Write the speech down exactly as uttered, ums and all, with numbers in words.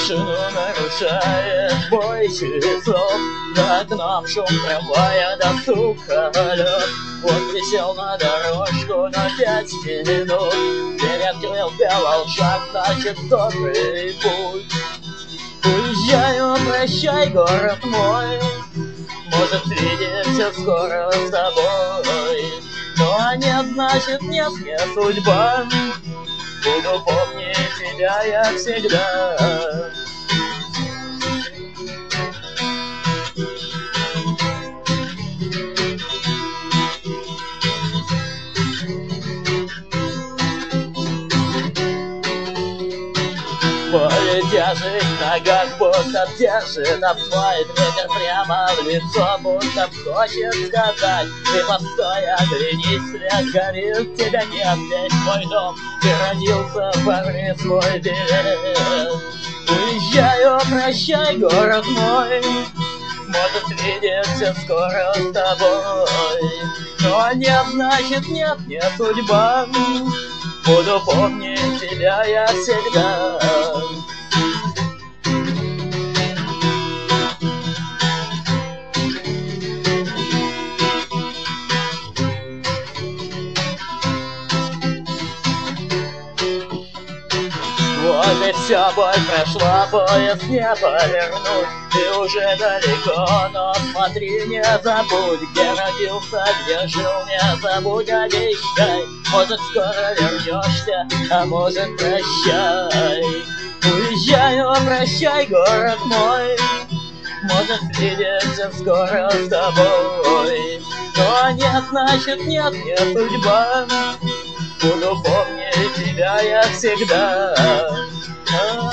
Тишину нарушает бой часов, за окном шум трамвая до стука лед. Он присел на дорожку на пять минут, переоткрыл, сделал шаг, значит добрый путь. Уезжаю, прощай, город мой, может, видимся скоро с тобой. Но нет, значит нет, не судьба, буду помнить тебя я всегда. Твой тяжесть в ногах будто держит асфальт, ветер прямо в лицо будто хочет сказать: ты постой, оглянись, свет горит, тебя нет, здесь мой дом, ты родился, погни свой билет. Уезжаю, прощай, город мой, может, видимся скоро с тобой. Но нет, значит нет, не судьба, буду помнить тебя я всегда. Вот и все, боль прошла, поезд не повернуть. Ты уже далеко, но смотри, не забудь, где родился, где жил, не забудь, обещай. Может, скоро вернешься, а может, прощай. Уезжаю, прощай, город мой, может, видимся скоро с тобой. Но нет, значит нет, не судьба, буду помнить тебя я всегда.